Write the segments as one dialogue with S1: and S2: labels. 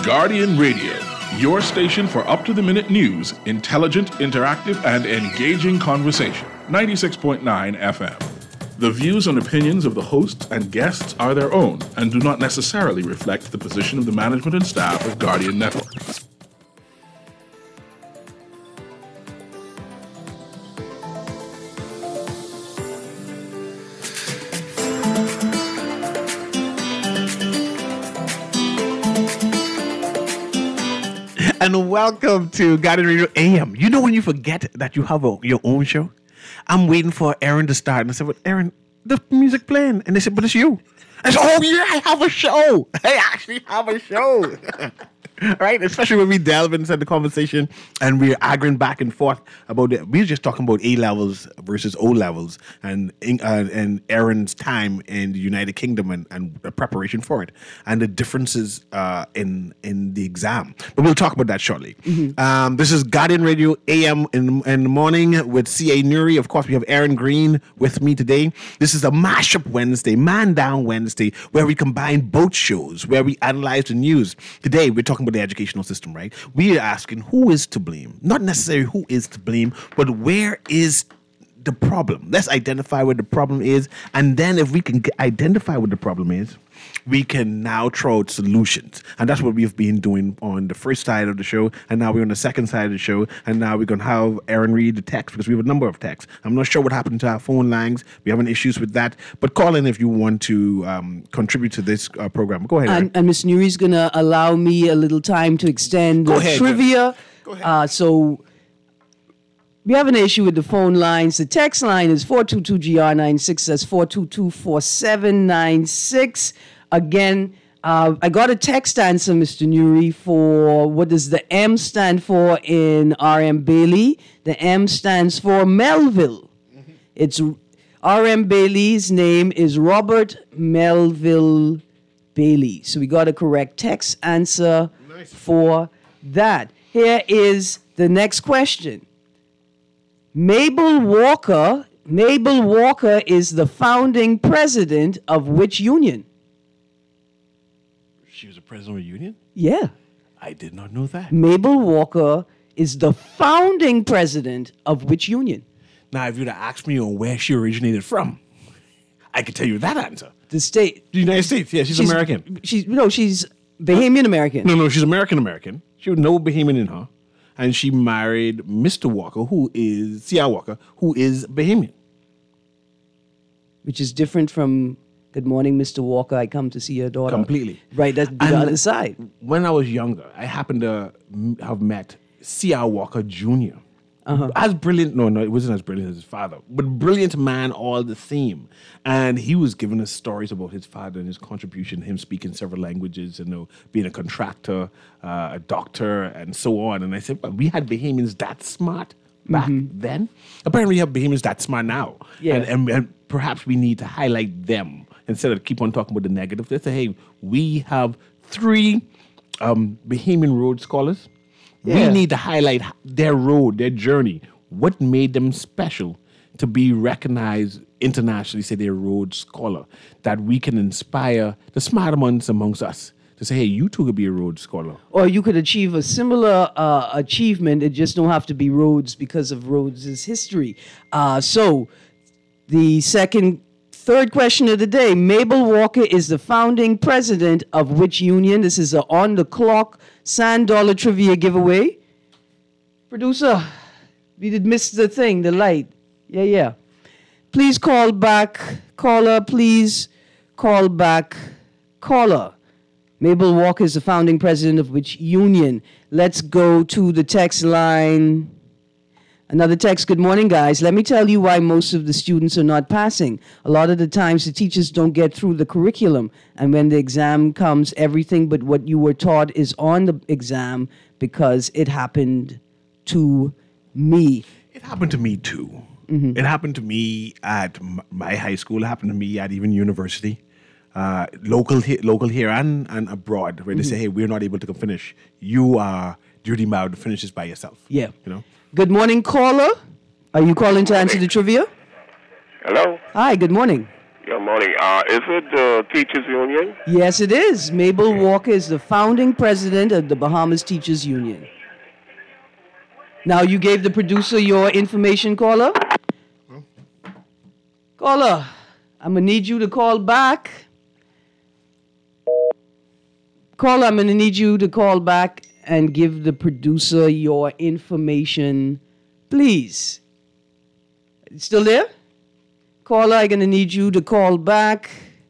S1: Guardian Radio, your station for up-to-the-minute news, intelligent, interactive, and engaging conversation. 96.9 FM. The views and opinions of the hosts and guests are their own and do not necessarily reflect the position of the management and staff of Guardian Network.
S2: And welcome to Guardian Radio AM. You know when you forget that you have your own show? I'm waiting for Aaron to start. And I said, "But Aaron, the music playing." And they said, "But it's you." I said, "Oh yeah, I have a show. I actually have a show." Right? Especially when we delve into the conversation and we're arguing back and forth about it. We're just talking about A levels versus O levels and Aaron's time in the United Kingdom and preparation for it and the differences in the exam. But we'll talk about that shortly. Mm-hmm. This is Guardian Radio AM in the morning with C.A. Nuri. Of course, we have Aaron Green with me today. This is a Mashup Wednesday, Man Down Wednesday, where we combine both shows, where we analyze the news. Today, we're talking about the educational system, right? We are asking who is to blame. Not necessarily who is to blame, but where is the problem? Let's identify what the problem is. And then if we can identify what the problem is, we can now throw out solutions. And that's what we've been doing on the first side of the show. And now we're on the second side of the show. And now we're going to have Aaron read the text because we have a number of texts. I'm not sure what happened to our phone lines. We're having issues with that. But call in if you want to contribute to this program. Go ahead.
S3: And Ms. Nuri's going to allow me a little time to extend the trivia.
S2: Go ahead.
S3: So we have an issue with the phone lines. The text line is 422-GR96. That's 422-4796. Again, I got a text answer, Mr. Nuri, for what does the M stand for in R.M. Bailey? The M stands for Melville. Mm-hmm. It's R.M. Bailey's name is Robert Melville Bailey. So we got a correct text answer for that. Here is the next question. Mabel Walker is the founding president of which union?
S2: She was a president of a union?
S3: Yeah.
S2: I did not know that.
S3: Mabel Walker is the founding president of which union?
S2: Now, if you'd have asked me on where she originated from, I could tell you that answer.
S3: The state.
S2: The United States. Yeah, she's American.
S3: She's Bahamian American.
S2: No, she's American. She was no Bahamian in her. And she married Mr. Walker, C.R. Walker, who is Bahamian.
S3: Which is different from, "Good morning, Mr. Walker, I come to see your daughter."
S2: Completely.
S3: Right, that's the other side.
S2: When I was younger, I happened to have met C.R. Walker Jr.
S3: Uh-huh.
S2: As brilliant, no, it wasn't as brilliant as his father, but brilliant man all the same. And he was giving us stories about his father and his contribution, him speaking several languages, being a contractor, a doctor, and so on. And I said, well, we had Bahamians that smart back then. Apparently we have Bahamians that smart now.
S3: Yeah.
S2: And perhaps we need to highlight them instead of keep on talking about the negative. Let's say, hey, we have 3 Bahamian Rhodes Scholars.
S3: Yeah.
S2: We need to highlight their road, their journey. What made them special to be recognized internationally, say they're a Rhodes Scholar, that we can inspire the smart ones amongst us to say, hey, you too could be a Rhodes Scholar.
S3: Or you could achieve a similar achievement. It just don't have to be Rhodes because of Rhodes' history. So the third question of the day, Mabel Walker is the founding president of which union? This is a on-the-clock Sand Dollar Trivia giveaway. Producer, we did miss the thing, the light. Yeah. Please call back. Caller, please call back. Caller. Mabel Walker is the founding president of which union? Let's go to the text line. Another text, "Good morning, guys. Let me tell you why most of the students are not passing. A lot of the times the teachers don't get through the curriculum. And when the exam comes, everything but what you were taught is on the exam because it happened to me."
S2: It happened to me too.
S3: Mm-hmm.
S2: It happened to me at my high school. It happened to me at even university. Local here and abroad, where they say, hey, we're not able to finish. You are duty bound to finish this by yourself.
S3: Yeah.
S2: You know?
S3: Good morning, caller. Are you calling to answer the trivia?
S4: Hello?
S3: Hi, good morning.
S4: Good morning. Is it the Teachers Union?
S3: Yes, it is. Mabel Walker is the founding president of the Bahamas Teachers Union. Now, you gave the producer your information, caller. Caller, I'm going to need you to call back. Caller, I'm going to need you to call back and give the producer your information, please. Still there? Caller, I'm going to need you to call back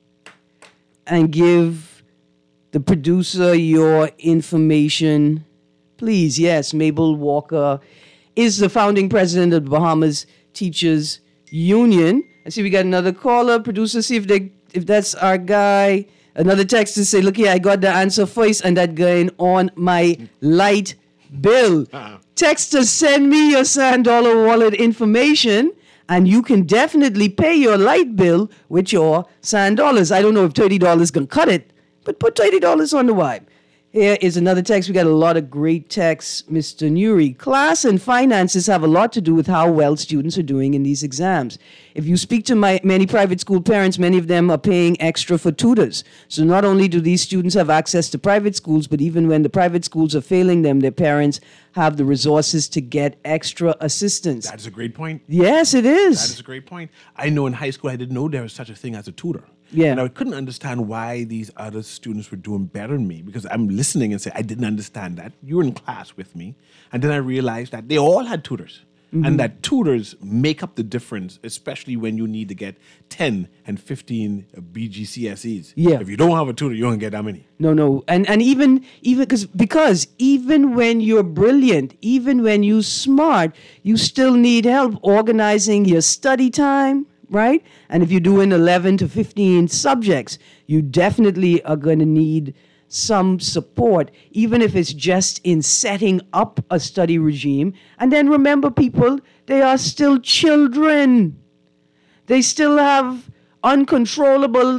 S3: and give the producer your information, please. Yes, Mabel Walker is the founding president of the Bahamas Teachers Union. I see we got another caller. Producer, see if that's our guy. Another text to say, look here, I got the answer first and that going on my light bill. Texter, send me your Sand Dollar wallet information and you can definitely pay your light bill with your Sand Dollars. I don't know if $30 can cut it, but put $30 on the vibe. Here is another text. We got a lot of great texts, Mr. Nuri. Class and finances have a lot to do with how well students are doing in these exams. If you speak to many private school parents, many of them are paying extra for tutors. So not only do these students have access to private schools, but even when the private schools are failing them, their parents have the resources to get extra assistance.
S2: That's a great point.
S3: Yes, it is.
S2: That is a great point. I know in high school I didn't know there was such a thing as a tutor.
S3: Yeah.
S2: And I couldn't understand why these other students were doing better than me because I'm listening and say, I didn't understand that. You were in class with me. And then I realized that they all had tutors. Mm-hmm. And that tutors make up the difference, especially when you need to get 10 and 15 BGCSEs.
S3: Yeah.
S2: If you don't have a tutor, you don't get that many.
S3: No. And even because even when you're brilliant, even when you're smart, you still need help organizing your study time, right? And if you're doing 11 to 15 subjects, you definitely are going to need some support, even if it's just in setting up a study regime. And then remember, people, they are still children. They still have uncontrollable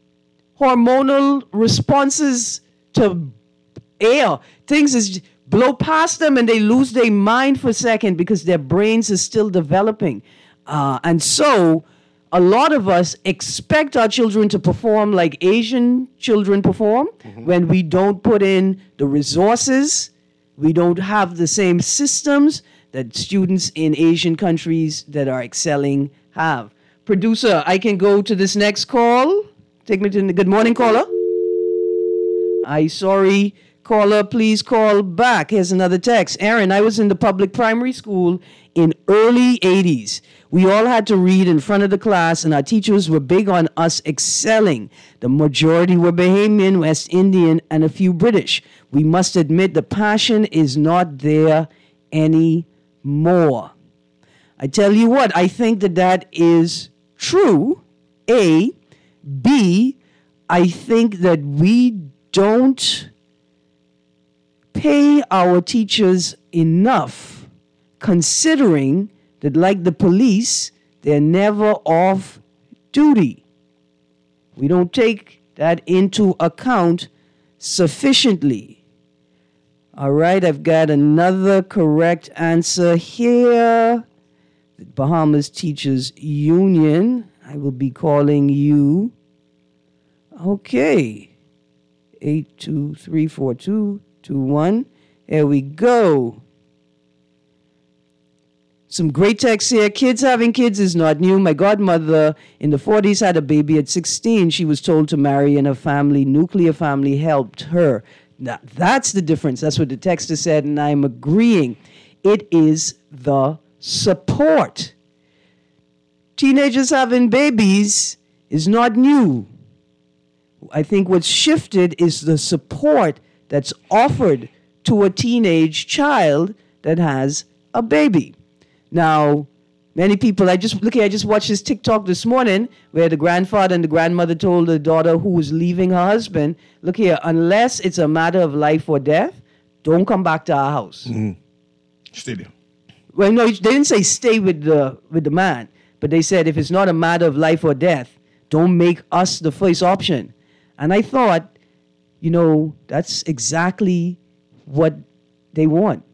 S3: hormonal responses to air. Things is blow past them and they lose their mind for a second because their brains are still developing. And so a lot of us expect our children to perform like Asian children perform when we don't put in the resources. We don't have the same systems that students in Asian countries that are excelling have. Producer, I can go to this next call. Take me to the good morning, caller. Sorry, caller, please call back. Here's another text. Aaron, I was in the public primary school in early 80s. We all had to read in front of the class, and our teachers were big on us excelling. The majority were Bahamian, West Indian, and a few British. We must admit the passion is not there anymore. I tell you what, I think that is true. A. B. I think that we don't pay our teachers enough, considering that, like the police, they're never off duty. We don't take that into account sufficiently. All right, I've got another correct answer here. The Bahamas Teachers Union. I will be calling you. Okay. 8234221. Here we go. Some great texts here. Kids having kids is not new. My godmother in the 40s had a baby at 16. She was told to marry and her family, nuclear family, helped her. Now, that's the difference. That's what the texter said, and I'm agreeing. It is the support. Teenagers having babies is not new. I think what's shifted is the support that's offered to a teenage child that has a baby. Now, many people, I just watched this TikTok this morning where the grandfather and the grandmother told the daughter who was leaving her husband, look here, unless it's a matter of life or death, don't come back to our house.
S2: Stay there.
S3: Well, no, they didn't say stay with the man, but they said if it's not a matter of life or death, don't make us the first option. And I thought, that's exactly what they want,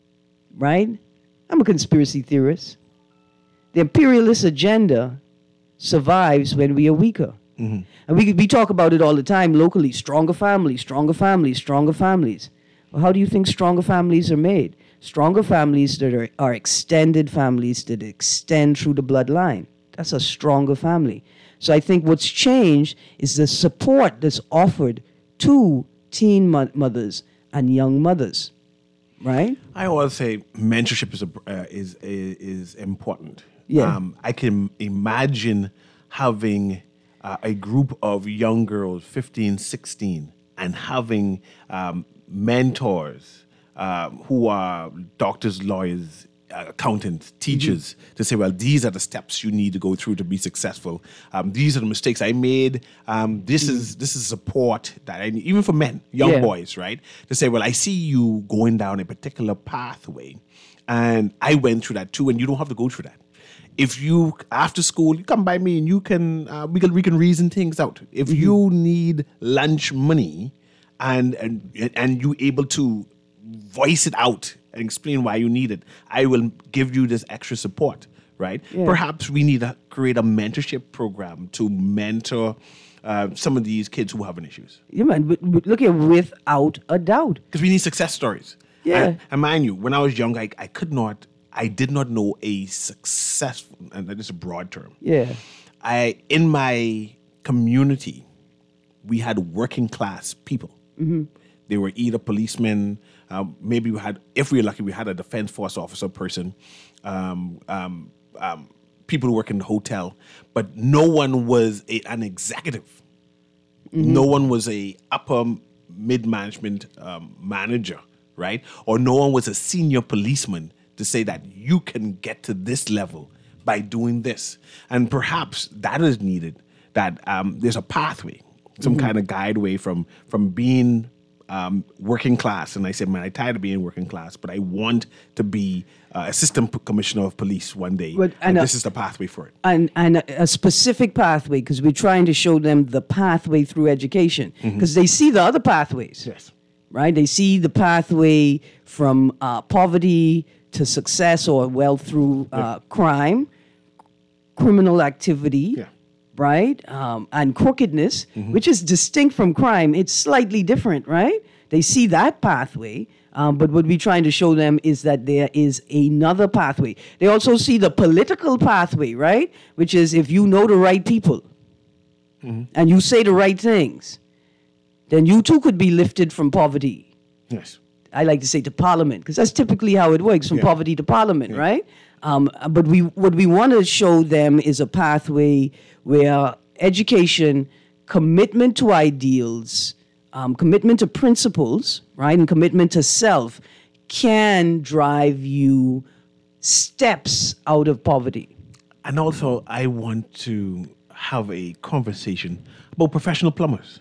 S3: right? I'm a conspiracy theorist. The imperialist agenda survives when we are weaker. And we talk about it all the time locally. Stronger families, stronger families, stronger families. Well, how do you think stronger families are made? Stronger families that are extended families that extend through the bloodline. That's a stronger family. So I think what's changed is the support that's offered to teen mothers and young mothers, right?
S2: I always say mentorship is important.
S3: Yeah.
S2: I can imagine having a group of young girls, 15, 16, and having mentors who are doctors, lawyers, accountants, teachers, to say, well, these are the steps you need to go through to be successful. These are the mistakes I made. This is support that I need, even for men, young boys, right? To say, well, I see you going down a particular pathway, and I went through that too, and you don't have to go through that. If you, after school, you come by me and you can, we can reason things out. If you need lunch money and you able to voice it out and explain why you need it, I will give you this extra support, right?
S3: Yeah.
S2: Perhaps we need to create a mentorship program to mentor some of these kids who have issues.
S3: Yeah, man. But look at without a doubt.
S2: Because we need success stories.
S3: Yeah.
S2: And mind you, when I was young, I did not know a successful, and that is a broad term.
S3: Yeah.
S2: In my community, we had working class people. They were either policemen, maybe if we were lucky, we had a defense force officer person, people who work in the hotel, but no one was an executive. No one was a upper mid-management manager, right? Or no one was a senior policeman to say that you can get to this level by doing this. And perhaps that is needed, that there's a pathway, some kind of guideway from being working class. And I said, man, I'm tired of being working class, but I want to be assistant commissioner of police one day. And this is the pathway for it.
S3: And a specific pathway, because we're trying to show them the pathway through education, because they see the other pathways.
S2: Yes.
S3: Right? They see the pathway from poverty to success or wealth through crime, criminal activity, right? And crookedness, which is distinct from crime. It's slightly different, right? They see that pathway, but what we're trying to show them is that there is another pathway. They also see the political pathway, right? Which is if you know the right people and you say the right things, then you too could be lifted from poverty.
S2: Yes.
S3: I like to say to parliament, because that's typically how it works, from poverty to parliament, right? But what we want to show them is a pathway where education, commitment to ideals, commitment to principles, right, and commitment to self can drive you steps out of poverty.
S2: And also, I want to have a conversation about professional plumbers.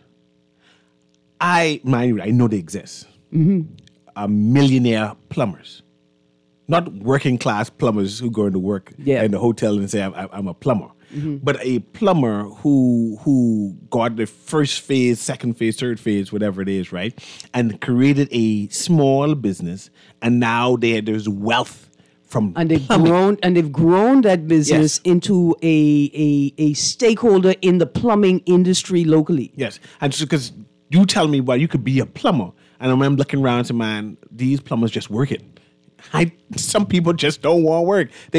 S2: I know they exist. Millionaire plumbers, not working class plumbers who go into work in the hotel and say I'm a plumber, but a plumber who got the first phase, second phase, third phase, whatever it is, right, and created a small business, and now there's wealth from
S3: and they've
S2: plumbing.
S3: grown that business into a stakeholder in the plumbing industry locally.
S2: Yes, and so because you tell me, well, you could be a plumber. And I remember looking around and saying, man, these plumbers just work it. Some people just don't want to work. They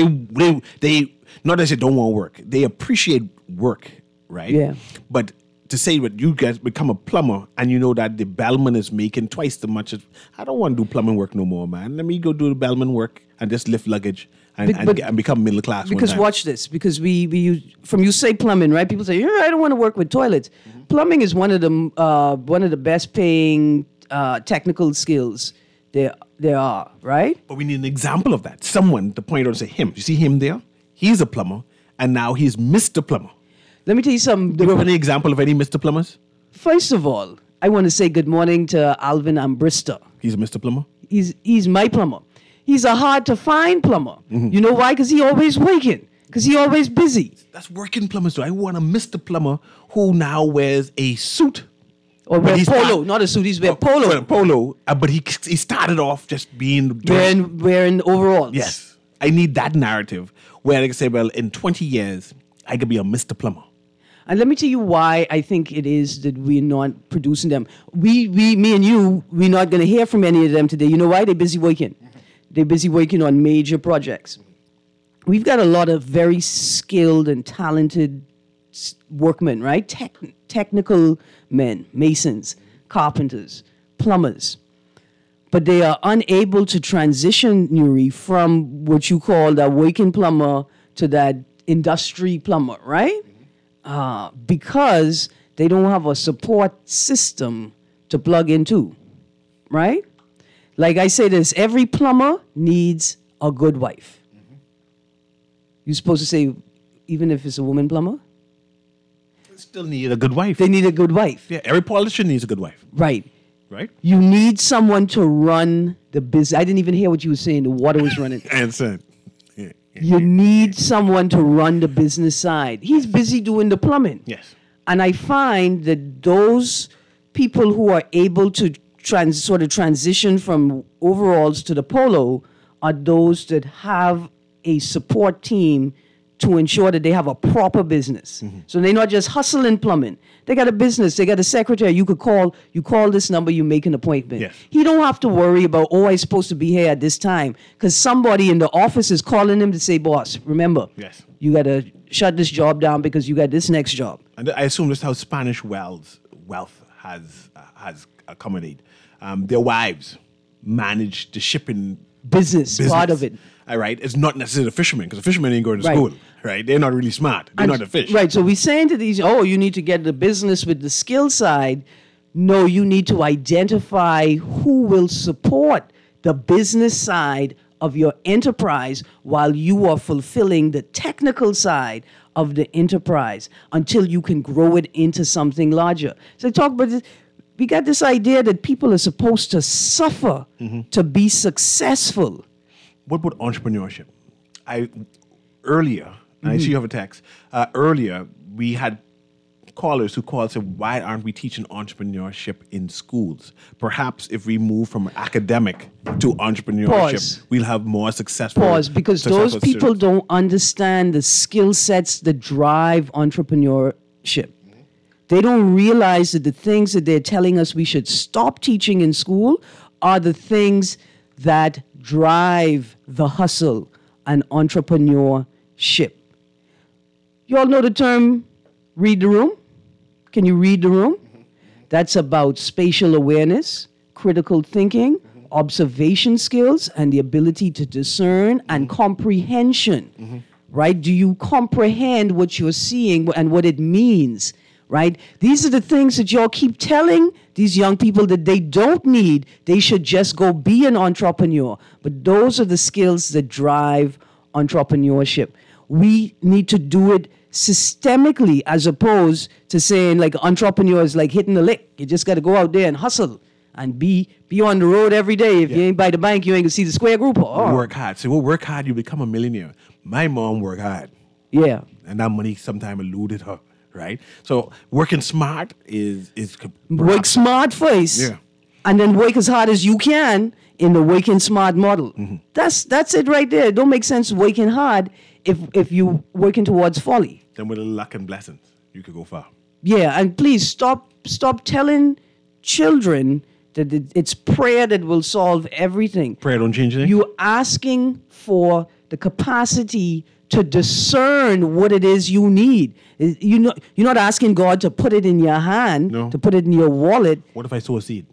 S2: not that they don't want to work. They appreciate work, right?
S3: Yeah.
S2: But to say that you guys become a plumber and you know that the bellman is making twice the much as, I don't want to do plumbing work no more, man. Let me go do the bellman work and just lift luggage and become middle class.
S3: Because watch this, because we use, from you say plumbing, right? People say, I don't want to work with toilets. Plumbing is one of the best paying technical skills there are, right?
S2: But we need an example of that. Someone to point out and say, him. You see him there? He's a plumber, and now he's Mr. Plumber.
S3: Let me tell you something.
S2: Do you have any example of any Mr. Plumbers?
S3: First of all, I want to say good morning to Alvin Ambrister.
S2: He's a Mr. Plumber?
S3: He's my plumber. He's a hard-to-find plumber. You know why? Because he always working. Because he always busy.
S2: That's working plumbers, too. I want a Mr. Plumber who now wears a suit.
S3: Or wear polo, not a suit. He's wear polo.
S2: Polo, but he started off just being
S3: wearing overalls.
S2: Yes, I need that narrative where I can say, well, in 20 years, I could be a Mr. Plumber.
S3: And let me tell you why I think it is that we're not producing them. Me and you, we're not going to hear from any of them today. You know why? They're busy working. They're busy working on major projects. We've got a lot of very skilled and talented workmen, right? Technical men, masons, carpenters, plumbers. But they are unable to transition, Nuri, from what you call that working plumber to that industry plumber, right? Because they don't have a support system to plug into, right? Like I say this, every plumber needs a good wife. You're supposed to say, even if it's a woman plumber?
S2: Still need a good wife.
S3: They need a good wife.
S2: Yeah, every politician needs a good wife.
S3: Right.
S2: Right?
S3: You need someone to run the business. I didn't even hear what you were saying. The water was running.
S2: Answer. Yeah.
S3: You need someone to run the business side. He's busy doing the plumbing.
S2: Yes.
S3: And I find that those people who are able to sort of transition from overalls to the polo are those that have a support team to ensure that they have a proper business. So they're not just hustling plumbing. They got a business. They got a secretary. You call this number, you make an appointment.
S2: Yes.
S3: He don't have to worry about, I'm supposed to be here at this time. Because somebody in the office is calling him to say, boss, remember,
S2: Yes.
S3: you got to shut this job down because you got this next job.
S2: And I assume that's how Spanish wealth has accommodated. Their wives manage the shipping
S3: Business, part of it.
S2: All right, it's not necessarily the fishermen because the fishermen ain't going to
S3: Right.
S2: school, right? They're not really smart. They know how to fish.
S3: Right. So we're saying to these, you need to get the business with the skill side. No, you need to identify who will support the business side of your enterprise while you are fulfilling the technical side of the enterprise until you can grow it into something larger. So talk about this. We got this idea that people are supposed to suffer to be successful.
S2: What about entrepreneurship? Earlier, and I see you have a text. Earlier, we had callers who called and said, why aren't we teaching entrepreneurship in schools? Perhaps if we move from academic to entrepreneurship,
S3: Pause.
S2: we'll have more successful.
S3: Pause, because those people don't understand the skill sets that drive entrepreneurship. They don't realize that the things that they're telling us we should stop teaching in school are the things that drive the hustle and entrepreneurship. You all know the term read the room? Can you read the room? That's about spatial awareness, critical thinking, observation skills, and the ability to discern and comprehension. Right? Do you comprehend what you're seeing and what it means? Right? These are the things that y'all keep telling these young people that they don't need. They should just go be an entrepreneur. But those are the skills that drive entrepreneurship. We need to do it systemically as opposed to saying like entrepreneur is like hitting the lick. You just got to go out there and hustle and be on the road every day. If you ain't by the bank, you ain't going to see the square group.
S2: Work hard. So work hard, you become a millionaire. My mom worked hard.
S3: Yeah.
S2: And that money sometimes eluded her. Right? So working smart is
S3: work smart first.
S2: Yeah.
S3: And then work as hard as you can in the working smart model. That's it right there. It don't make sense working hard if you working towards folly.
S2: Then with a luck and blessings, you could go far.
S3: Yeah, and please stop telling children that it's prayer that will solve everything.
S2: Prayer don't change anything?
S3: You're asking for the capacity to discern what it is you need. You're not asking God to put it in your hand,
S2: No.
S3: to put it in your wallet.
S2: What if I sow a seed?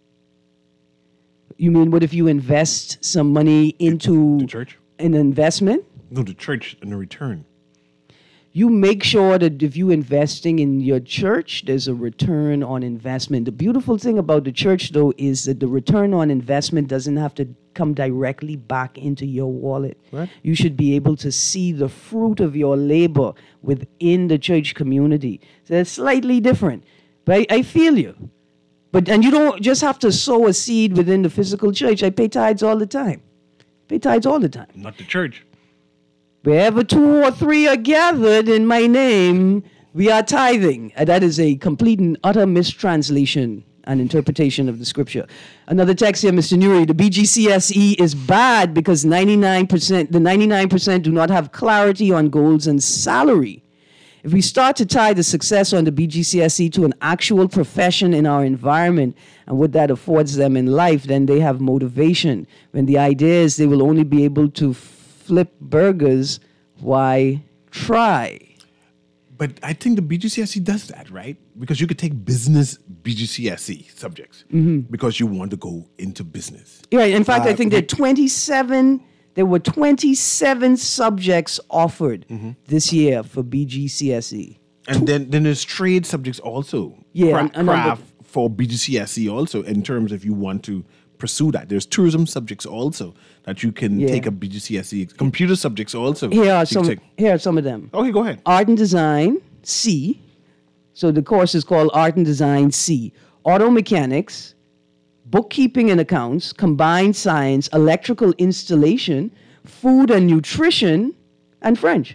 S3: You mean what if you invest some money into
S2: The church?
S3: an investment?
S2: No, the church in a return.
S3: You make sure that if you're investing in your church, there's a return on investment. The beautiful thing about the church, though, is that the return on investment doesn't have to come directly back into your wallet.
S2: Right.
S3: You should be able to see the fruit of your labor within the church community. So it's slightly different. But I feel you. And you don't just have to sow a seed within the physical church. I pay tithes all the time.
S2: Not the church.
S3: Wherever 2 or 3 are gathered in my name, we are tithing. And that is a complete and utter mistranslation and interpretation of the scripture. Another text here, Mr. Nuri. The BGCSE is bad because the 99% do not have clarity on goals and salary. If we start to tie the success on the BGCSE to an actual profession in our environment and what that affords them in life, then they have motivation. When the idea is they will only be able to flip burgers, why try?
S2: But I think the BGCSE does that, right? Because you could take business BGCSE subjects because you want to go into business.
S3: Yeah, in fact, I think there were 27 subjects offered this year for BGCSE.
S2: And then there's trade subjects also.
S3: Yeah,
S2: Craft for BGCSE also in terms of you want to pursue that. There's tourism subjects also that you can take a BGCSE. Computer subjects also.
S3: Here are some of them.
S2: Okay, go ahead.
S3: Art and Design, C. So the course is called Art and Design, C. Auto Mechanics, Bookkeeping and Accounts, Combined Science, Electrical Installation, Food and Nutrition, and French.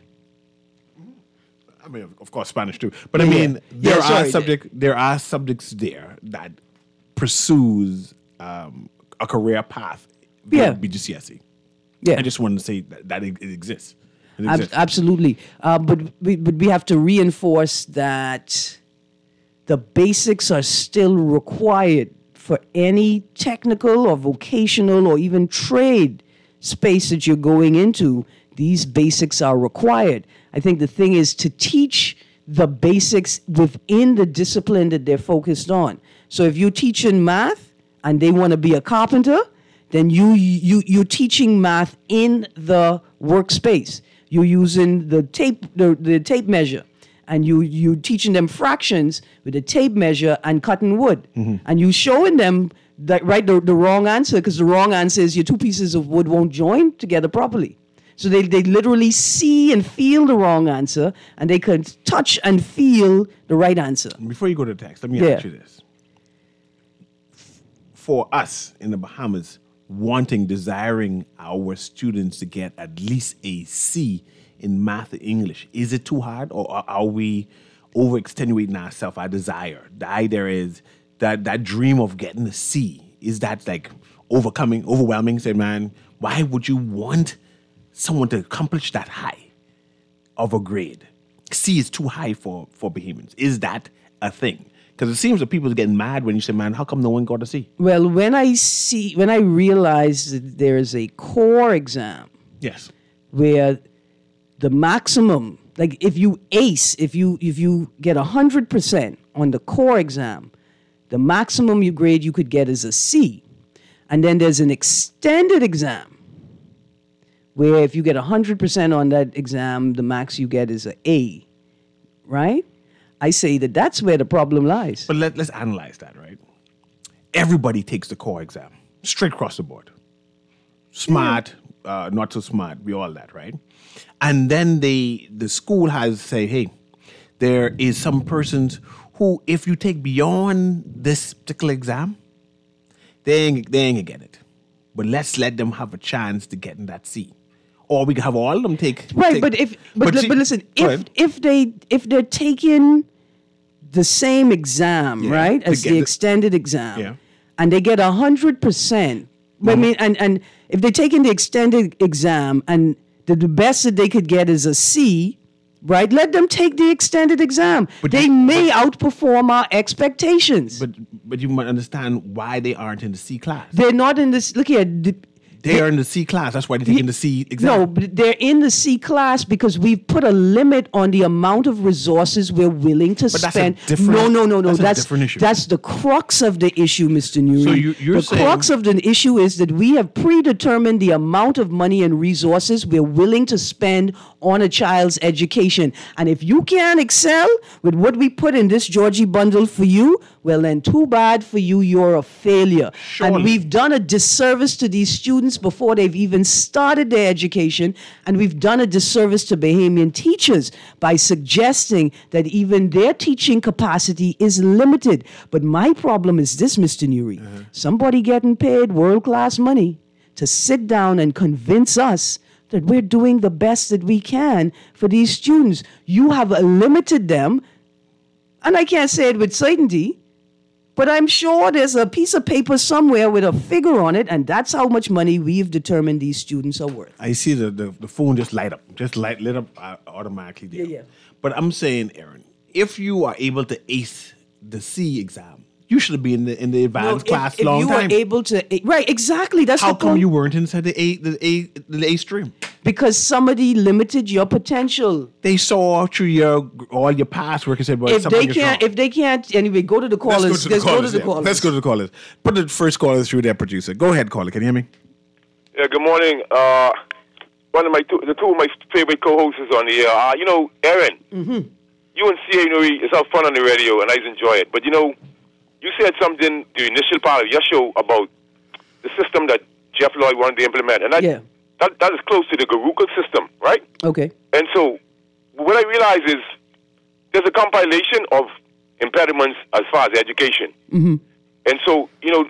S2: I mean, of course, Spanish too. But I mean, there are subjects there that pursues a career path via BGCSE.
S3: Yeah.
S2: I just wanted to say that it exists. It exists.
S3: Absolutely. But we have to reinforce that the basics are still required for any technical or vocational or even trade space that you're going into. These basics are required. I think the thing is to teach the basics within the discipline that they're focused on. So if you're teaching math and they want to be a carpenter, then you're teaching math in the workspace. You're using the tape measure, and you teaching them fractions with a tape measure and cutting wood, and you showing them that the wrong answer, because the wrong answer is your two pieces of wood won't join together properly. So they literally see and feel the wrong answer, and they can touch and feel the right answer.
S2: Before you go to the text, let me ask you this. For us in the Bahamas, desiring our students to get at least a C in math and English, is it too hard, or are we overextenuating ourselves, our desire? The idea is that dream of getting a C, is that like overwhelming? Say, man, why would you want someone to accomplish that high of a grade? C is too high for Bahamians. Is that a thing? Because it seems that people are getting mad when you say, man, how come no one got a C?
S3: Well, when I realize that there is a core exam.
S2: Yes.
S3: Where the maximum, like if you ace, if you get 100% on the core exam, the maximum grade you could get is a C. And then there's an extended exam where if you get 100% on that exam, the max you get is an A, right? I say that's where the problem lies.
S2: But let's analyze that, right? Everybody takes the core exam, straight across the board. Smart, not so smart, we all that, right? And then the school has say, hey, there is some persons who, if you take beyond this particular exam, they ain't gonna get it. But let's let them have a chance to get in that C. Or we can have all of them take.
S3: Right, but listen, if they're taking the same exam, right, as the extended exam, and they get 100%, I mean, and if they're taking the extended exam and the best that they could get is a C, right? Let them take the extended exam. They may outperform our expectations.
S2: But you might understand why they aren't in the C class.
S3: They're not in this. Look here.
S2: They are in the C class. That's why they're taking the C exam.
S3: No, but they're in the C class because we've put a limit on the amount of resources we're willing to spend.
S2: That's a different,
S3: no.
S2: That's a different issue.
S3: That's the crux of the issue, Mr. Newry.
S2: So you're
S3: saying the crux of the issue is that we have predetermined the amount of money and resources we're willing to spend on a child's education. And if you can't excel with what we put in this Georgie bundle for you, well then too bad for you, you're a failure.
S2: Surely.
S3: And we've done a disservice to these students before they've even started their education, and we've done a disservice to Bahamian teachers by suggesting that even their teaching capacity is limited. But my problem is this, Mr. Newry. Somebody getting paid world-class money to sit down and convince us that we're doing the best that we can for these students. You have limited them, and I can't say it with certainty, but I'm sure there's a piece of paper somewhere with a figure on it, and that's how much money we've determined these students are worth.
S2: I see the phone just lit up automatically there.
S3: Yeah.
S2: But I'm saying, Aaron, if you are able to ace the C exam, you should be in the advanced class
S3: if
S2: long
S3: you
S2: time.
S3: were able to, right? Exactly. That's
S2: How
S3: the
S2: come
S3: point.
S2: you weren't inside the A stream?
S3: Because somebody limited your potential.
S2: They saw through all your past work and said, "Well,
S3: If
S2: something
S3: they
S2: is
S3: can't,
S2: wrong."
S3: anyway, go to the callers.
S2: Let's go to the callers. Let's go to the callers. Put the first caller through there, producer. Go ahead, caller. Can you hear me?
S4: Yeah, good morning. One of the two of my favorite co-hosts is on the air. Aaron, you and C.A. Nuri, it's all fun on the radio, and I enjoy it. But, you said something, the initial part of your show, about the system that Jeff Lloyd wanted to implement. And that is close to the Gurukul system, right?
S3: Okay.
S4: And so what I realize is there's a compilation of impediments as far as education.
S3: Mm-hmm.
S4: And so,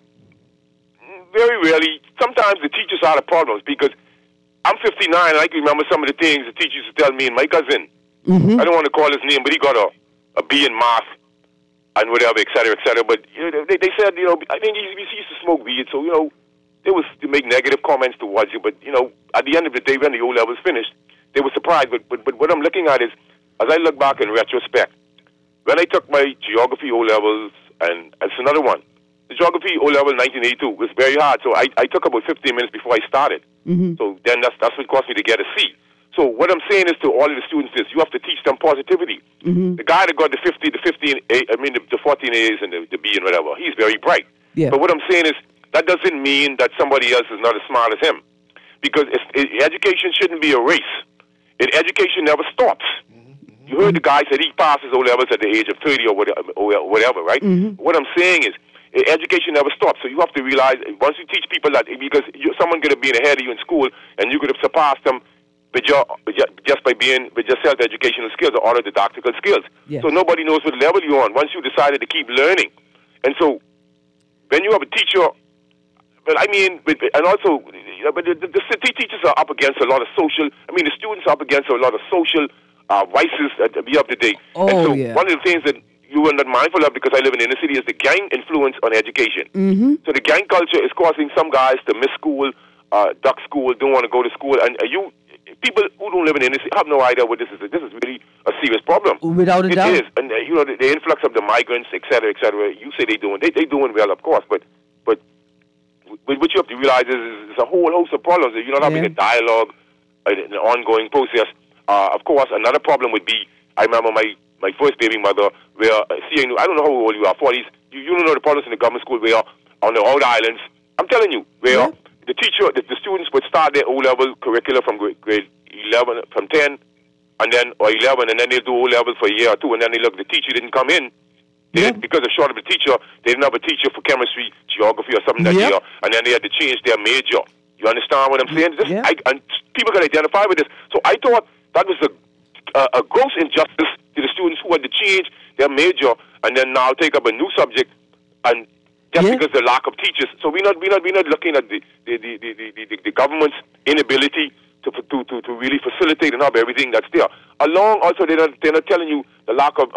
S4: very rarely, sometimes the teachers are the problems because I'm 59 and I can remember some of the things the teachers used to tell me and my cousin.
S3: Mm-hmm.
S4: I don't want to call his name, but he got a B in math and whatever, et cetera, et cetera. But they said, I think he used to smoke weed, so, they was to make negative comments towards you. But, at the end of the day, when the O-levels finished, they were surprised. But what I'm looking at is, as I look back in retrospect, when I took my geography O-levels, and it's another one, the geography O-level 1982 was very hard. So I took about 15 minutes before I started.
S3: Mm-hmm.
S4: So then that's what cost me to get a C. So what I'm saying is to all of the students is you have to teach them positivity.
S3: Mm-hmm. the
S4: The guy that got the 14 A's and the B and whatever, he's very bright.
S3: Yeah.
S4: But what I'm saying is that doesn't mean that somebody else is not as smart as him. Because education shouldn't be a race. Education never stops. You heard the guy said he passes O-levels at the age of 30 or whatever, right?
S3: Mm-hmm.
S4: What I'm saying is education never stops. So you have to realize once you teach people that, because someone could have been ahead of you in school and you could have surpassed them with your self-educational skills or autodidactical skills.
S3: Yeah.
S4: So nobody knows what level you're on once you decided to keep learning. And so when you have a teacher, but the teachers are up against a lot of the students are up against a lot of social vices at the up to date.
S3: Oh,
S4: and so
S3: yeah.
S4: one of the things that you were not mindful of, because I live in the inner city, is the gang influence on education.
S3: Mm-hmm.
S4: So the gang culture is causing some guys to miss school, duck school, don't want to go to school, and people who don't live in the inner city have no idea what this is. This is really a serious problem.
S3: Without a doubt.
S4: It is, and the influx of the migrants, et cetera, you say they doing well, of course, but what you have to realize is a whole host of problems. You're not having a dialogue, an ongoing process. Of course, another problem would be, I remember my first baby mother, where, I don't know how old you are, 40s, you don't know the problems in the government school where, on the outer islands, I'm telling you, where the teacher, the students would start their O-level curricula from grade 11, from 10, or 11, and then they do O-levels for a year or two, and then they look, the teacher didn't come in. Because of short of a teacher, they didn't have a teacher for chemistry, geography, or something that year, and then they had to change their major. You understand what I'm saying? And people can identify with this. So I thought that was a gross injustice to the students who had to change their major and then now take up a new subject, and just because of the lack of teachers. So we're not looking at the government's inability to really facilitate and have everything that's there. Along also, they're not telling you the lack of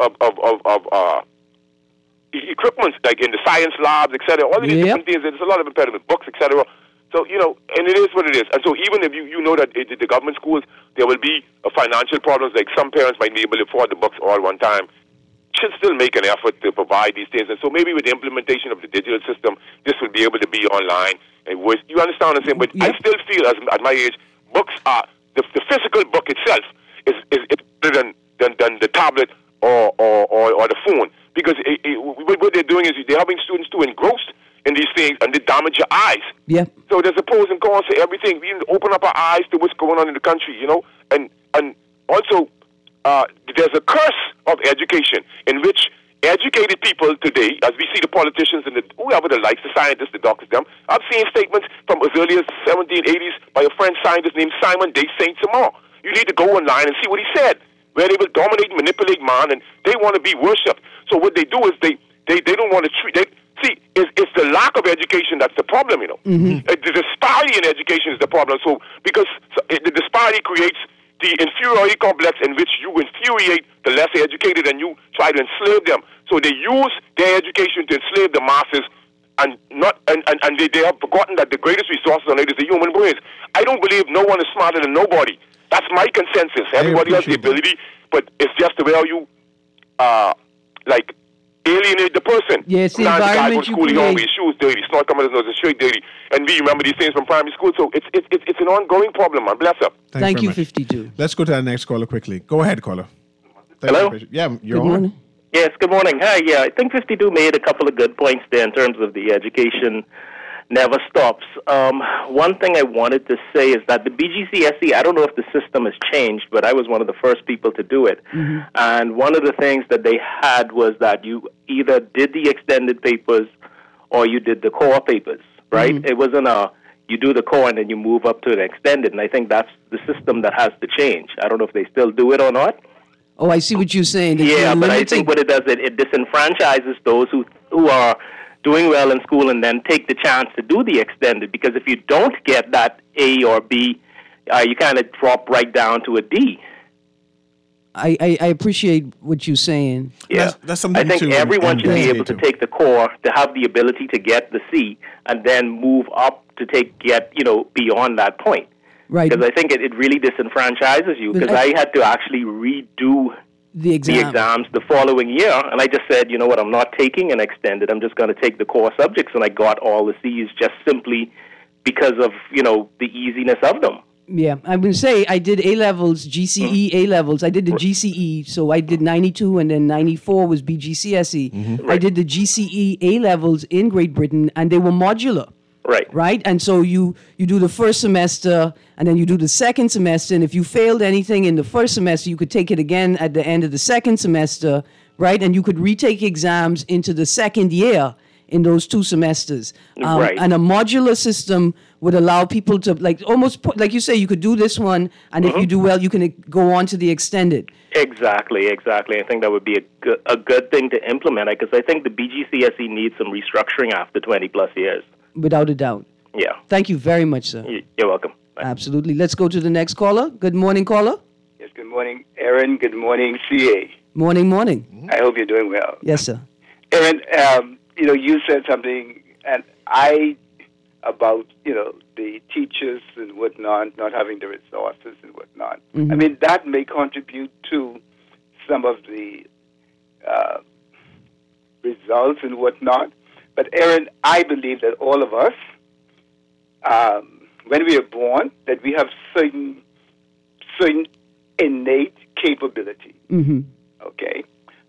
S4: equipment, like in the science labs, etc. All of these different things. There's a lot of impediments, books, etc. So, and it is what it is. And so even if you know that the government schools, there will be financial problems, like some parents might be able to afford the books all at one time, should still make an effort to provide these things. And so maybe with the implementation of the digital system, this will be able to be online. And you understand what I'm saying? But I still feel, at my age, books are, the physical book itself is better than the tablet or the phone. Because what they're doing is they're having students too engrossed in these things, and they damage your eyes.
S3: Yeah.
S4: So there's a pros and cons to everything. We need to open up our eyes to what's going on in the country, And also, there's a curse of education in which educated people today, as we see the politicians and whoever the likes, the scientists, the doctors, them, I've seen statements from as early as 1780s by a French scientist named Simon de Saint-Simon. You need to go online and see what he said, where they will dominate and manipulate man, and they want to be worshipped. So what they do is they don't want to treat. It's the lack of education that's the problem,
S3: Mm-hmm.
S4: The disparity in education is the problem. So because the disparity creates the inferiority complex in which you infuriate the less educated and you try to enslave them. So they use their education to enslave the masses, and they have forgotten that the greatest resources on earth is the human brains. I don't believe no one is smarter than nobody. That's my consensus. Everybody has the ability but it's just the way how you, like, alienate the person.
S3: Yes, the
S4: Sometimes the guy
S3: environment
S4: goes to
S3: you
S4: school, he
S3: create.
S4: home, his shoes dirty, he's not coming to his shirt dirty, and we remember these things from primary school. So it's an ongoing problem, man. Bless up.
S3: Thank
S2: very
S3: you,
S2: much.
S3: 52.
S2: Let's go to our next caller quickly. Go ahead, caller.
S5: Hello?
S2: Yeah, you're
S3: Good
S2: on.
S3: morning.
S5: Yes, good morning. Hi, yeah, I think 52 made a couple of good points there in terms of the education never stops. One thing I wanted to say is that the BGCSE, I don't know if the system has changed, but I was one of the first people to do it.
S3: Mm-hmm.
S5: And one of the things that they had was that you either did the extended papers or you did the core papers, right?
S3: Mm-hmm.
S5: It wasn't you do the core and then you move up to the extended, and I think that's the system that has to change. I don't know if they still do it or not.
S3: Oh, I see what you're saying. That
S5: Yeah,
S3: you're
S5: but I
S3: limiting-
S5: think what it does, it disenfranchises those who are doing well in school and then take the chance to do the extended, because if you don't get that A or B, you kind of drop right down to a D.
S3: I appreciate what you're saying.
S5: Yeah,
S2: That's something
S5: I think
S2: to
S5: everyone should be
S2: investigate
S5: able to
S2: too.
S5: take the core, to have the ability to get the C, and then move up to get beyond that point.
S3: Right.
S5: Because I think it really disenfranchises you.
S3: But
S5: Because I had to actually redo
S3: The exam.
S5: the exams the following year, and I just said, you know what, I'm not taking an extended. I'm just going to take the core subjects, and I got all the C's just simply because of the easiness of them.
S3: Yeah, I'm going to say I did A-levels, GCE A-levels. I did the GCE, so I did 92, and then 94 was BGCSE. I did the GCE A-levels in Great Britain, and they were modular.
S5: Right.
S3: Right? And so you do the first semester, and then you do the second semester, and if you failed anything in the first semester, you could take it again at the end of the second semester, right? And you could retake exams into the second year in those 2 semesters.
S5: Right.
S3: And a modular system would allow people to, like you say, you could do this one, and if you do well, you can go on to the extended.
S5: Exactly. I think that would be a good thing to implement, because I think the BGCSE needs some restructuring after 20-plus years.
S3: Without a doubt.
S5: Yeah.
S3: Thank you very much, sir.
S5: You're welcome. Bye.
S3: Absolutely. Let's go to the next caller. Good morning, caller.
S6: Yes, good morning, Aaron. Good morning, CA.
S3: Morning.
S6: I hope you're doing well.
S3: Yes, sir.
S6: Aaron, you said something, and about, the teachers and whatnot, not having the resources and whatnot.
S3: Mm-hmm.
S6: I mean, that may contribute to some of the results and whatnot. But, Aaron, I believe that all of us, when we are born, that we have certain innate capability.
S3: Mm-hmm.
S6: Okay?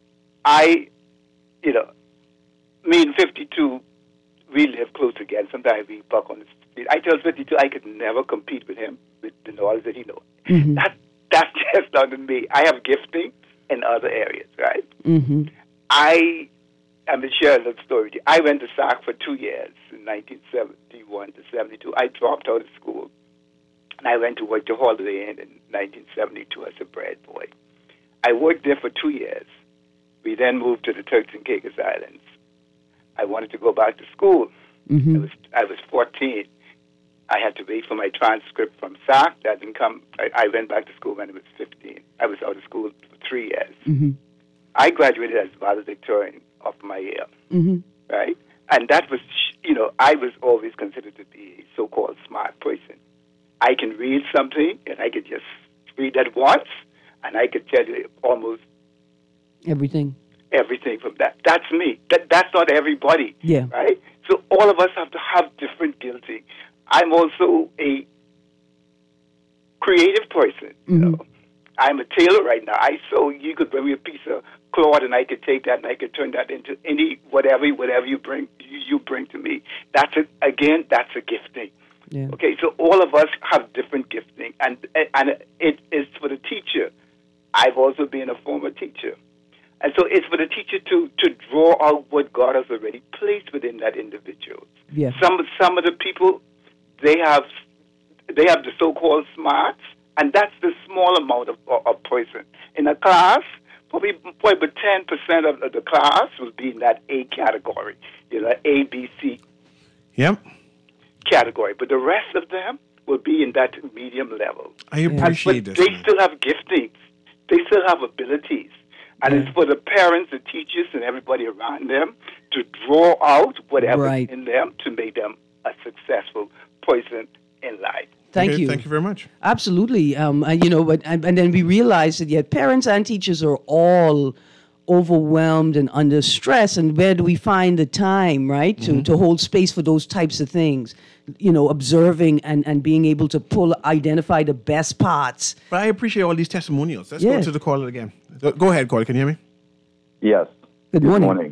S6: Me and 52, we live close together. Sometimes we buck on the street. I tell 52 I could never compete with him, with the knowledge that he knows.
S3: Mm-hmm.
S6: That's just not in me. I have gifting in other areas, right?
S3: Mm-hmm.
S6: I'm going to share a little story with you. I went to SAC for 2 years, in 1971 to 72. I dropped out of school, and I went to work to Holiday Inn in 1972 as a bread boy. I worked there for 2 years. We then moved to the Turks and Caicos Islands. I wanted to go back to school.
S3: Mm-hmm.
S6: I was 14. I had to wait for my transcript from SAC. That didn't come. I went back to school when I was 15. I was out of school for 3 years.
S3: Mm-hmm.
S6: I graduated as valedictorian of my year,
S3: Mm-hmm.
S6: right? And that was, I was always considered to be a so-called smart person. I can read something, and I could just read that once, and I could tell you almost
S3: Everything.
S6: everything from that. That's me. That's not everybody,
S3: Yeah.
S6: right? So all of us have to have different gifting. I'm also a creative person, you know. I'm a tailor right now. I sew. You could bring me a piece of cloth, and I could take that and I could turn that into any whatever you bring to me. That's a gifting.
S3: Yeah.
S6: Okay, so all of us have different gifting, and it is for the teacher. I've also been a former teacher, and so it's for the teacher to draw out what God has already placed within that individual.
S3: Yeah.
S6: Some of the people, they have the so-called smarts, and that's the small amount of person in a class. Probably 10% of the class will be in that A category, A, B, C
S2: Yep.
S6: category, but the rest of them will be in that medium level.
S2: I appreciate
S6: But
S2: this.
S6: they
S2: man.
S6: still have giftings. They still have abilities. And it's for the parents, the teachers, and everybody around them to draw out whatever's
S3: Right.
S6: in them to make them a successful person in life.
S3: Thank
S2: Okay,
S3: you.
S2: Thank you very much.
S3: Absolutely. And, you know, and then we realized that yet parents and teachers are all overwhelmed and under stress. And where do we find the time, right, to hold space for those types of things? You know, observing and being able to identify the best parts.
S2: But I appreciate all these testimonials. Let's
S3: Yeah.
S2: go to the caller again. Go ahead, caller. Can you hear me?
S7: Yes.
S3: Good morning.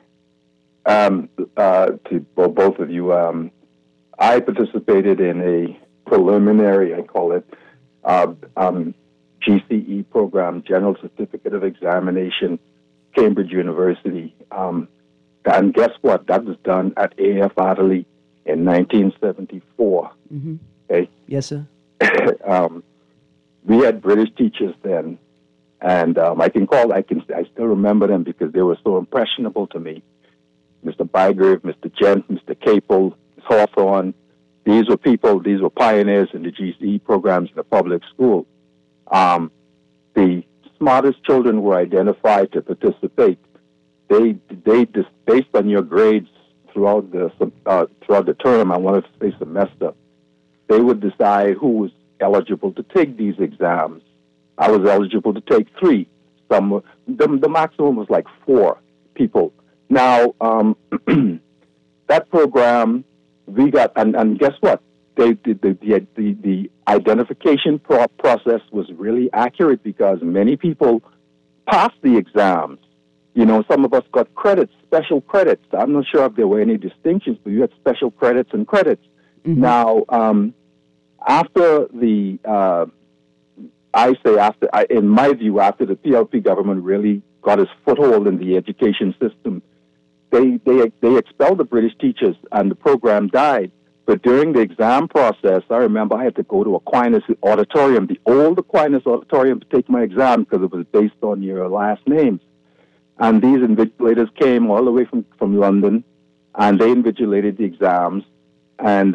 S7: To both of you, I participated in a preliminary, I call it, GCE program, General Certificate of Examination, Cambridge University. And guess what? That was done at AF Adderley in 1974. Okay?
S3: Yes, sir.
S7: We had British teachers then, and I still remember them because they were so impressionable to me. Mr. Bygrave, Mr. Gent, Mr. Capel, Ms. Hawthorne. These were pioneers in the GCE programs in the public school. The smartest children were identified to participate. They just, based on your grades throughout the term, I wanted to say semester, they would decide who was eligible to take these exams. I was eligible to take 3. The maximum was like 4 people. Now, that program, we got, and guess what? The identification process was really accurate because many people passed the exams. You know, some of us got credits, special credits. I'm not sure if there were any distinctions, but you had special credits and credits. Now, after the, in my view, after the PLP government really got its foothold in the education system, they expelled the British teachers and the program died. But during the exam process, I remember I had to go to Aquinas Auditorium, the old Aquinas Auditorium, to take my exam because it was based on your last names. And these invigilators came all the way from London, and they invigilated the exams. And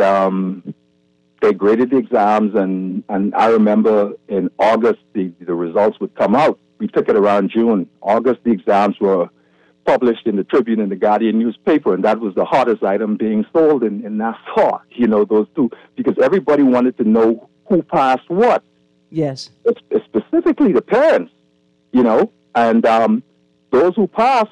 S7: they graded the exams, and I remember in August, the results would come out. We took it around June. August, the exams were published in the Tribune and the Guardian newspaper, and that was the hottest item being sold in Nassau, you know, those two, because everybody wanted to know who passed what.
S3: Yes.
S7: Specifically the parents, you know, and those who passed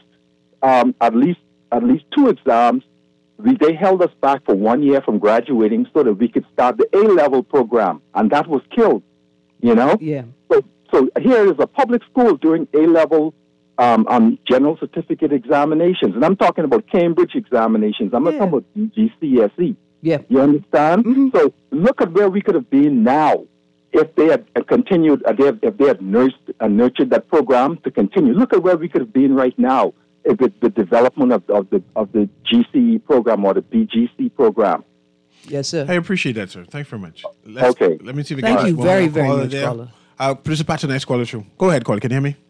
S7: at least 2 exams, they held us back for 1 year from graduating so that we could start the A-level program, and that was killed, you know?
S3: Yeah.
S7: So here is a public school doing A-level general certificate examinations, and I'm talking about Cambridge examinations. I'm not talking about GCSE.
S3: Yeah.
S7: You understand? So look at where we could have been now if they had continued, if they had nurtured that program to continue. Look at where we could have been right now if the development of the GCE program or the BGC program.
S3: Yes, sir.
S2: I appreciate that, sir. Thanks very much.
S7: Okay.
S2: Let me see if we
S3: Thank
S2: can
S3: you
S2: one
S3: very,
S2: more
S3: very
S2: caller
S3: much,
S2: there.
S3: caller.
S2: Producer Patrick, next caller show. Go ahead, caller. Can you hear me?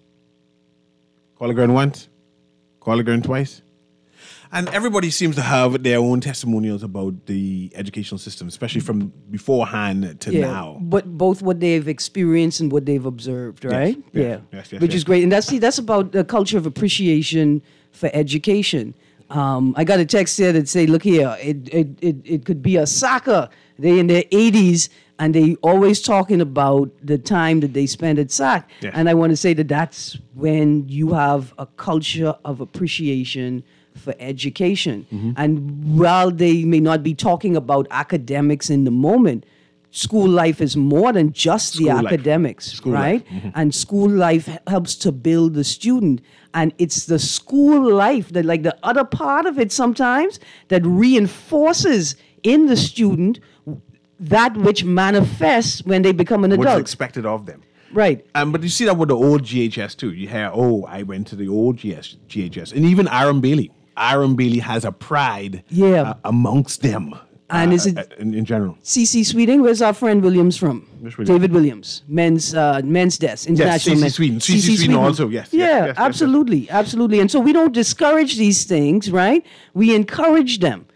S2: Caller going once, caller going twice. And everybody seems to have their own testimonials about the educational system, especially from beforehand to now.
S3: But both what they've experienced and what they've observed, right?
S2: Yes,
S3: Which is great. And that's about the culture of appreciation for education. I got a text here that say, look here, it could be a soccer. They in their 80s, and they always talking about the time that they spend at SAC.
S2: Yes.
S3: And I want to say that that's when you have a culture of appreciation for education. And while they may not be talking about academics in the moment, school life is more than just the academics, right? And school life helps to build the student. And it's the school life that, like the other part of it sometimes, that reinforces in the student that which manifests when they become an adult.
S2: What's expected of them.
S3: Right.
S2: But you see that with the old GHS too. You hear, I went to the old GHS. And even Aaron Bailey. Aaron Bailey has a pride amongst them.
S3: And is it
S2: in general?
S3: CC Sweeting? Where's our friend Williams from? David Williams, men's desk, international.
S2: Yes, CC Sweden also. Yes. Yes,
S3: absolutely. And so we don't discourage these things, right? We encourage them.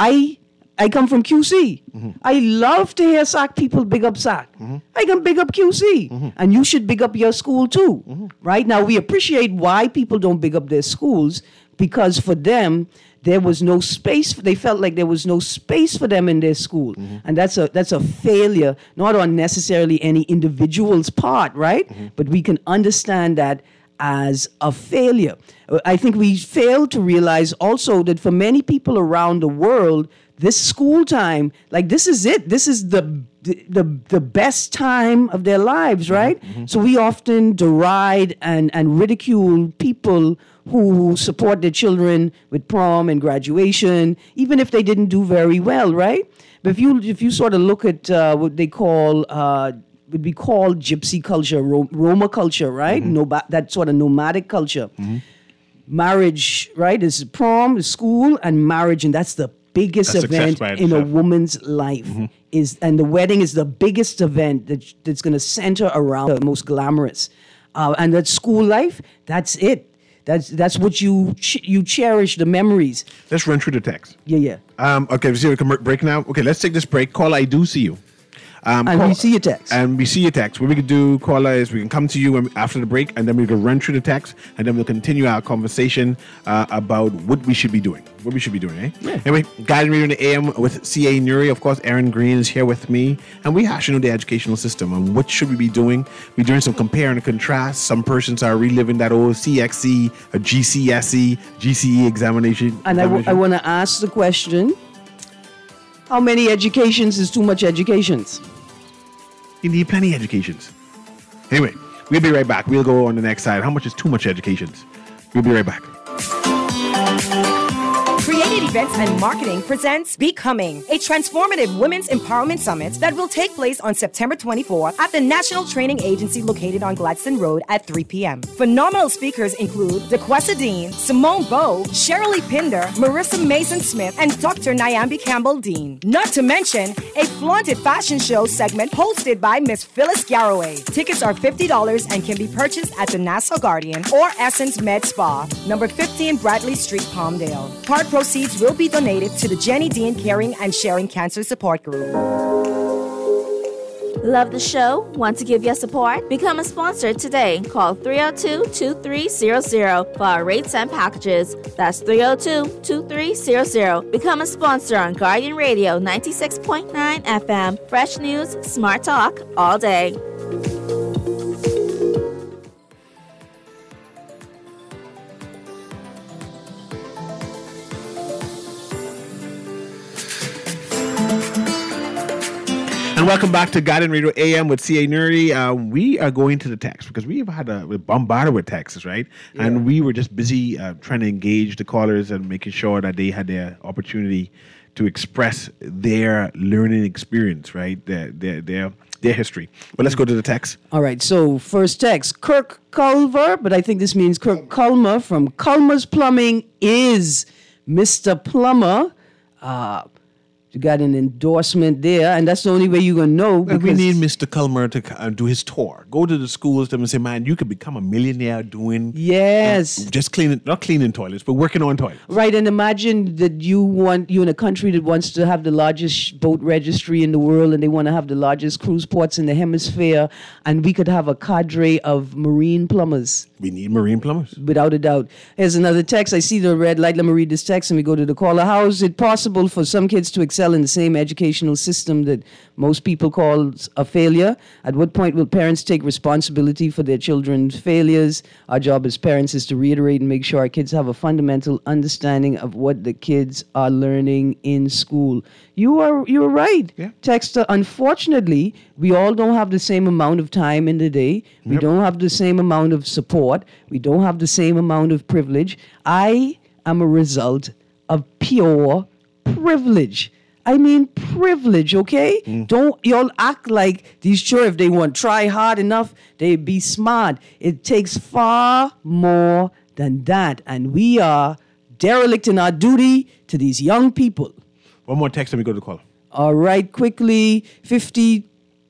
S3: I come from QC. I love to hear SAC people big up SAC. I can big up QC. And you should big up your school too. Right? Now, we appreciate why people don't big up their schools, because for them, there was no space. They felt like there was no space for them in their school. And that's a failure, not on necessarily any individual's part, right? But we can understand that as a failure. I think we fail to realize also that for many people around the world, this school time, like this is it. This is the best time of their lives, right? So we often deride and ridicule people who support their children with prom and graduation, even if they didn't do very well, right? But if you sort of look at what they call would be called gypsy culture, Roma culture, right? That sort of nomadic culture. Marriage, right? Is prom, is school, and marriage, and that's the biggest event in a woman's life. And the wedding is the biggest event that's going to center around the most glamorous. And that school life, that's it. That's what you cherish, the memories.
S2: Let's run through the text.
S3: Yeah.
S2: Okay, we see a break now. Okay, let's take this break. Caller, I do see you.
S3: And we see your text.
S2: And we see your text. What we can do, caller, is we can come to you after the break, and then we can run through the text, and then we'll continue our conversation about what we should be doing. What we should be doing, eh? Yeah. Anyway, Guiding Radio in the AM with C.A. Nuri. Of course, Aaron Green is here with me, and we hash on the educational system and what should we be doing. We're doing some compare and contrast. Some persons are reliving that old CXE, a GCSE, GCE examination.
S3: And I want to ask the question, how many educations is too much educations?
S2: You need plenty of educations. Anyway, we'll be right back. We'll go on the next side. How much is too much educations? We'll be right back.
S8: Creative Events and Marketing presents Becoming, a transformative women's empowerment summit that will take place on September 24th at the National Training Agency located on Gladstone Road at 3 p.m. Phenomenal speakers include DeQuesta Dean, Simone Bowe, Shirley Pinder, Marissa Mason-Smith, and Dr. Nyambi Campbell-Dean. Not to mention a flaunted fashion show segment hosted by Miss Phyllis Garraway. Tickets are $50 and can be purchased at the Nassau Guardian or Essence Med Spa, number 15 Bradley Street, Palmdale. Part proceeds will be donated to the Jenny Dean Caring and Sharing Cancer Support Group.
S9: Love the show? Want to give your support? Become a sponsor today. Call 302-2300 for our rates and packages. That's 302-2300. Become a sponsor on Guardian Radio 96.9 FM. Fresh news, smart talk, all day.
S2: And welcome back to Guiding Radio AM with C.A. Nuri. We are going to the text because we're bombarded with texts, right? Yeah. And we were just busy trying to engage the callers and making sure that they had their opportunity to express their learning experience, right? Their history. But let's go to the text.
S3: All right. So first text, Kirk Culver, but I think this means Kirk Culmer from Culmer's Plumbing is Mr. Plumber. You got an endorsement there, and that's the only way you're going to know.
S2: Because we need Mr. Culmer to do his tour. Go to the schools and say, man, you could become a millionaire doing...
S3: Yes.
S2: Just not cleaning toilets, but working on toilets.
S3: Right, and imagine that you're in a country that wants to have the largest boat registry in the world, and they want to have the largest cruise ports in the hemisphere, and we could have a cadre of marine plumbers.
S2: We need marine plumbers.
S3: Without a doubt. Here's another text. I see the red light. Let me read this text and we go to the caller. How is it possible for some kids to excel in the same educational system that most people call a failure? At what point will parents take responsibility for their children's failures? Our job as parents is to reiterate and make sure our kids have a fundamental understanding of what the kids are learning in school. You're right. Yeah. Texter, unfortunately, we all don't have the same amount of time in the day. We don't have the same amount of support. We don't have the same amount of privilege. I am a result of pure privilege. I mean privilege, okay? Don't y'all act like these children, if they want to try hard enough, they be smart. It takes far more than that. And we are derelict in our duty to these young people.
S2: One more text and we go to the call.
S3: All right, quickly, 52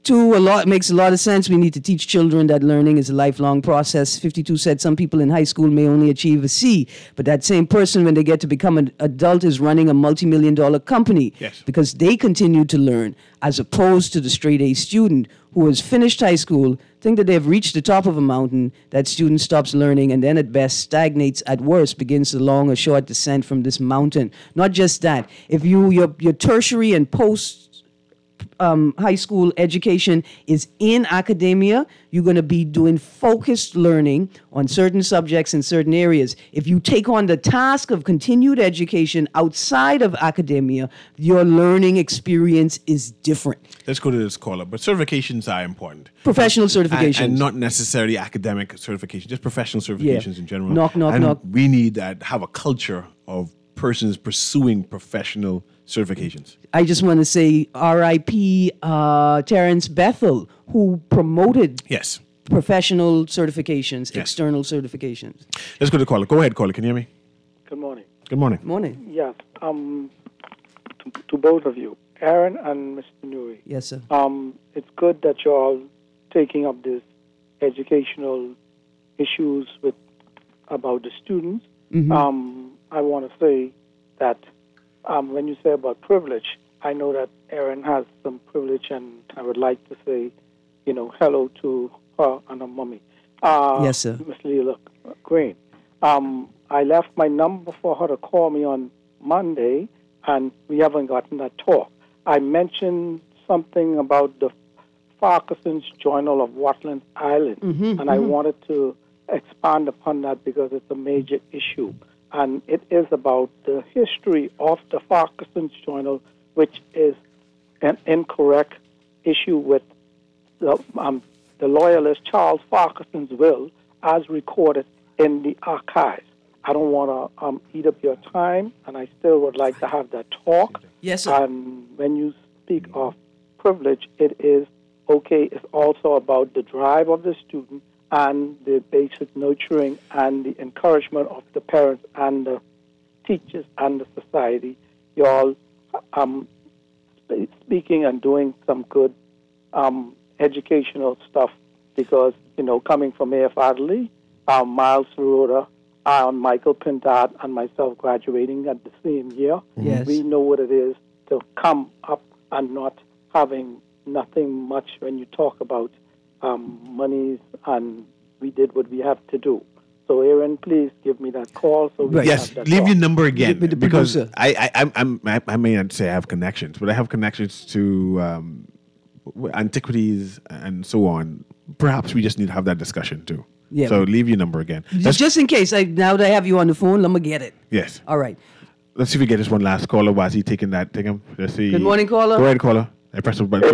S3: 52, makes a lot of sense. We need to teach children that learning is a lifelong process. 52 said some people in high school may only achieve a C, but that same person, when they get to become an adult, is running a multi-million-dollar company because they continue to learn, as opposed to the straight-A student who has finished high school, think that they've reached the top of a mountain. That student stops learning and then at best stagnates, at worst begins a long or short descent from this mountain. Not just that, if your tertiary and post high school education is in academia, you're going to be doing focused learning on certain subjects in certain areas. If you take on the task of continued education outside of academia, your learning experience is different.
S2: Let's go to this caller. But certifications are important.
S3: Professional certifications.
S2: And not necessarily academic certifications, just professional certifications in general.
S3: Knock.
S2: We need to have a culture of persons pursuing professional certifications.
S3: I just want to say R.I.P. Terrence Bethel, who promoted professional certifications, external certifications.
S2: Let's go to the caller. Go ahead, caller. Can you hear me?
S10: Good morning.
S2: Good morning.
S3: Morning.
S10: Yes. To both of you, Aaron and Mr. Nuri.
S3: Yes, sir.
S10: It's good that you're all taking up these educational issues about the students.
S3: Mm-hmm.
S10: I want to say that when you say about privilege, I know that Erin has some privilege, and I would like to say, hello to her and her mommy.
S3: Yes, sir.
S10: Miss Leila Green. I left my number for her to call me on Monday, and we haven't gotten that talk. I mentioned something about the Farquharson's Journal of Watland Island, and I wanted to expand upon that because it's a major issue. And it is about the history of the Farquharson's Journal, which is an incorrect issue with the loyalist Charles Farquharson's will as recorded in the archives. I don't want to eat up your time, and I still would like to have that talk.
S3: Yes, sir.
S10: And when you speak of privilege, it is okay. It's also about the drive of the student and the basic nurturing and the encouragement of the parents and the teachers and the society. You're all speaking and doing some good educational stuff because, coming from A.F. Adderley, Miles Ferrota, Michael Pintard, and myself graduating at the same year, we know what it is to come up and not having nothing much when you talk about monies, and we did what we have to do. So, Aaron, please give me that call. So we
S2: yes,
S10: have that
S2: leave
S10: talk.
S2: your number again
S3: With the
S2: because
S3: producer.
S2: I may not say I have connections, but I have connections to antiquities and so on. Perhaps we just need to have that discussion too.
S3: Yeah.
S2: So leave your number again.
S3: Just in case, now that I have you on the phone, let me get it.
S2: Yes.
S3: All right.
S2: Let's see if we get this one last caller. While he taking that? Take him. Let's see.
S3: Good morning, caller.
S2: Go ahead, caller. I press the button.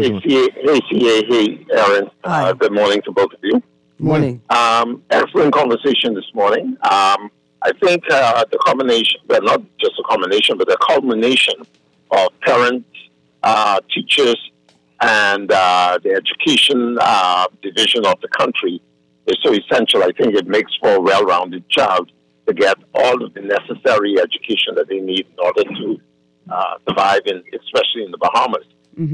S11: Hey, Aaron.
S3: Hi.
S11: Good morning to both of you.
S3: Morning.
S11: Excellent conversation this morning. I think the combination, well, not just a combination, but the culmination of parents, teachers, and the education division of the country is so essential. I think it makes for a well-rounded child to get all of the necessary education that they need in order to survive, especially in the Bahamas.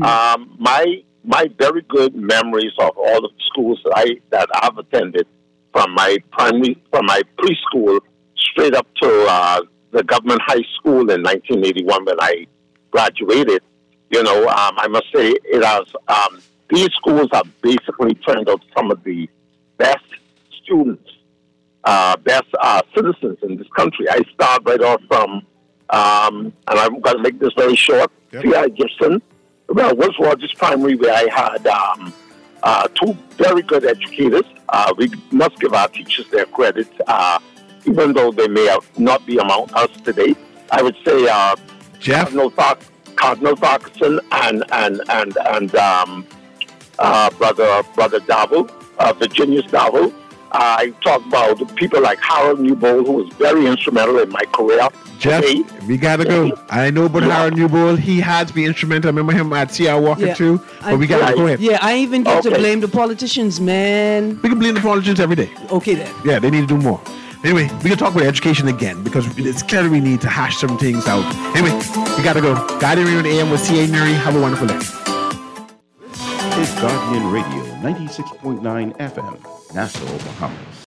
S11: My very good memories of all of the schools that I've attended, from my preschool straight up to the government high school in 1981 when I graduated. I must say it has. These schools have basically turned out some of the best students, best citizens in this country. I start right off from, and I'm going to make this very short. P.I. Gibson. Well, Woods Rogers Primary, where I had two very good educators. We must give our teachers their credit, even though they may not be among us today. I would say
S2: Jeff?
S11: Cardinal Farquharson and Brother Darville, Virginius Darville. I talk about people like Harold Newbold, who was very instrumental in my career.
S2: Jeff, we gotta go. I know about Harold Newbold. He has been instrumental. I remember him at C.R. Walker too. But we gotta go ahead.
S3: Yeah, I even get to blame the politicians, man.
S2: We can blame the politicians every day.
S3: Okay then.
S2: Yeah, they need to do more. Anyway, we can talk about education again because it's clear we need to hash some things out. Anyway, we gotta go. Guiding Radio AM with C.A. Nuri. Have a wonderful day.
S12: Guardian Radio 96.9 FM, Nassau, Bahamas.